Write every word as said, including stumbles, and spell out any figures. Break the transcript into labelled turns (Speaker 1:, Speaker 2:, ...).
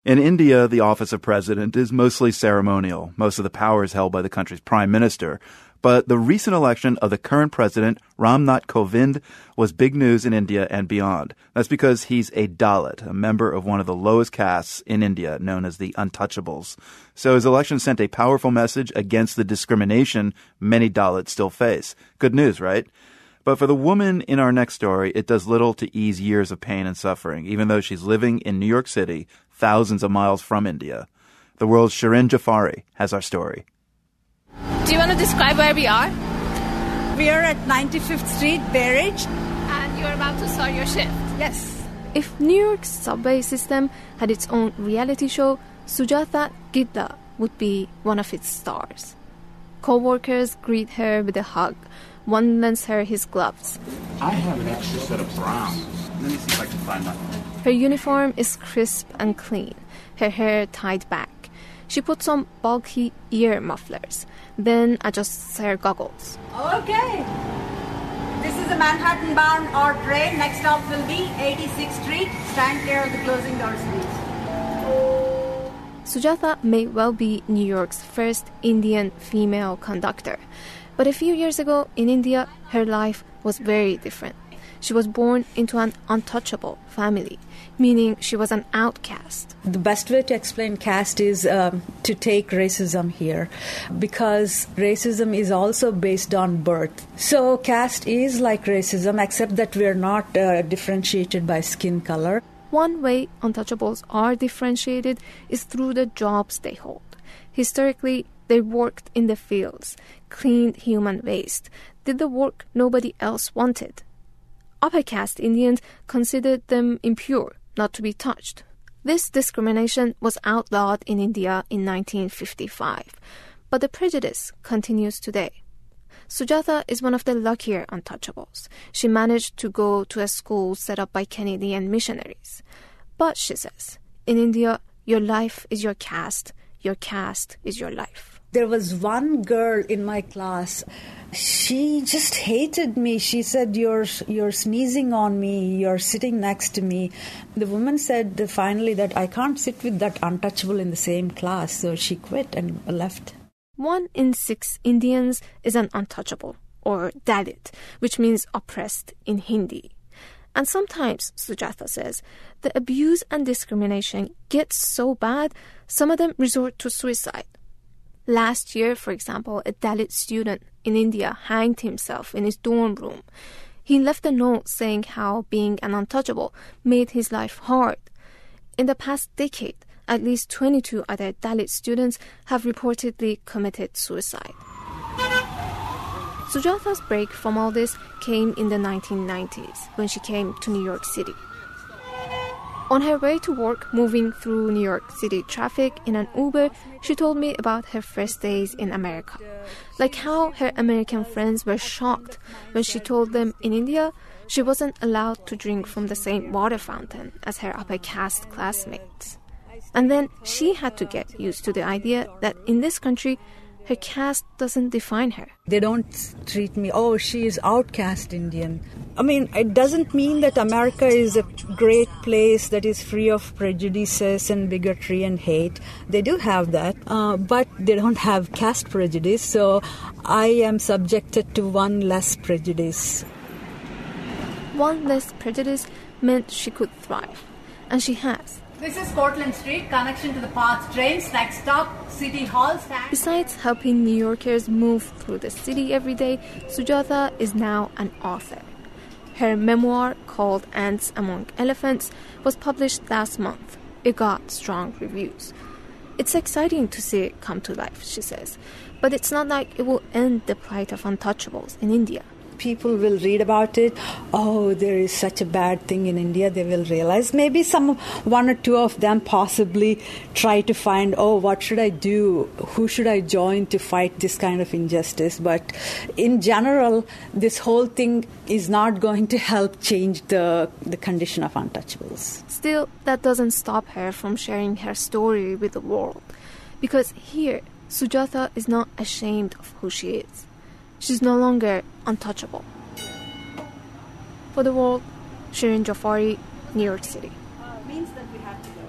Speaker 1: In India, the office of president is mostly ceremonial. Most of the power is held by the country's prime minister. But the recent election of the current president, Ram Nath Kovind, was big news in India and beyond. That's because he's a Dalit, a member of one of the lowest castes in India, known as the Untouchables. So his election sent a powerful message against the discrimination many Dalits still face. Good news, right? But for the woman in our next story, it does little to ease years of pain and suffering, even though she's living in New York City, thousands of miles from India. The world's Shirin Jafari has our story.
Speaker 2: Do you want to describe where we are?
Speaker 3: We are at ninety-fifth Street, Bay Ridge.
Speaker 2: And you're about to start your shift?
Speaker 3: Yes.
Speaker 4: If New York's subway system had its own reality show, Sujatha Gidda would be one of its stars. Co-workers greet her with a hug. One lends her his gloves.
Speaker 5: I have an extra set of browns. Let me see if I can find that.
Speaker 4: Her uniform is crisp and clean, her hair tied back. She puts on bulky ear mufflers, then adjusts her goggles.
Speaker 3: Okay. This is a Manhattan-bound R train. Next stop will be eighty-sixth Street. Stand clear of the closing doors, please.
Speaker 4: Sujatha may well be New York's first Indian female conductor. But a few years ago in India, her life was very different. She was born into an untouchable family, meaning she was an outcast.
Speaker 6: The best way to explain caste is um, to take racism here, because racism is also based on birth. So caste is like racism, except that we're not uh, differentiated by skin color.
Speaker 4: One way untouchables are differentiated is through the jobs they hold. Historically, they worked in the fields, cleaned human waste, did the work nobody else wanted. Upper caste Indians considered them impure, not to be touched. This discrimination was outlawed in India in nineteen fifty-five, but the prejudice continues today. Sujatha is one of the luckier untouchables. She managed to go to a school set up by Canadian missionaries. But, she says, in India, your life is your caste, your caste is your life.
Speaker 6: There was one girl in my class. She just hated me. She said, you're, you're sneezing on me. You're sitting next to me. The woman said finally that I can't sit with that untouchable in the same class. So she quit and left.
Speaker 4: One in six Indians is an untouchable, or Dalit, which means oppressed in Hindi. And sometimes, Sujatha says, the abuse and discrimination gets so bad, some of them resort to suicide. Last year, for example, a Dalit student in India hanged himself in his dorm room. He left a note saying how being an untouchable made his life hard. In the past decade, at least twenty-two other Dalit students have reportedly committed suicide. Sujatha's break from all this came in the nineteen nineties, when she came to New York City. On her way to work, moving through New York City traffic in an Uber, she told me about her first days in America. Like how her American friends were shocked when she told them in India she wasn't allowed to drink from the same water fountain as her upper caste classmates. And then she had to get used to the idea that in this country, her caste doesn't define her.
Speaker 6: They don't treat me, oh, she is outcast Indian. I mean, it doesn't mean that America is a great place that is free of prejudices and bigotry and hate. They do have that, uh, but they don't have caste prejudice, so I am subjected to one less prejudice.
Speaker 4: One less prejudice meant she could thrive, and she has.
Speaker 3: This is Cortlandt Street, connection to the Path trains. Next stop, City Hall stand.
Speaker 4: Besides helping New Yorkers move through the city every day, Sujatha is now an author. Her memoir, called Ants Among Elephants, was published last month. It got strong reviews. It's exciting to see it come to life, she says, but it's not like it will end the plight of untouchables in India.
Speaker 6: People will read about it. Oh, there is such a bad thing in India. They will realize. Maybe some one or two of them possibly try to find, oh, what should I do? Who should I join to fight this kind of injustice? But in general, this whole thing is not going to help change the, the condition of untouchables.
Speaker 4: Still, that doesn't stop her from sharing her story with the world. Because here, Sujatha is not ashamed of who she is. She's no longer untouchable. For the world, Shirin Jafari, New York City.
Speaker 3: Uh, means that we have to go.